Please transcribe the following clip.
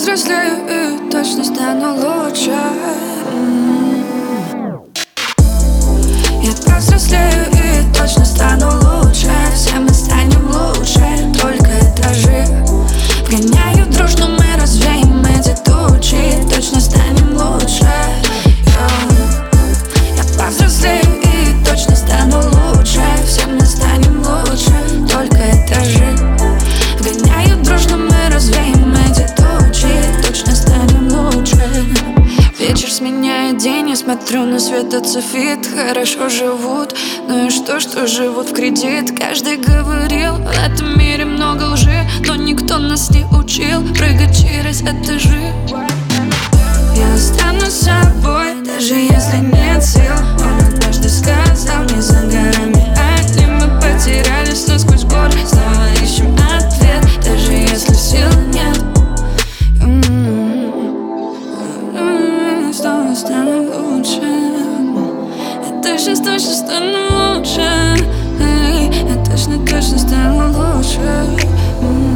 повзрослею и точно стану лучше. Я повзрослею и точно стану лучше. Все мы станем лучше, только этажи вгоняют дружно, мы развеем эти тучи. Точно станем лучше. Я повзрослею и точно стану лучше. Все мы станем лучше, только этажи вгоняют дружно, мы развеем эти тучи. Точно станем лучше. Вечер сменяет день, я смотрю на светоцвет. Хорошо живут, ну и что живут в кредит. Каждый говорил, в этом мире много лжи, но никто нас не учил прыгать через этажи. Я останусь собой, даже если нет сил. Он однажды сказал, не за горами одни. Мы потерялись, но сквозь горы снова ищем ответ, даже если сил нет. Снова стану лучше. Я точно стану лучше. Я точно стану лучше.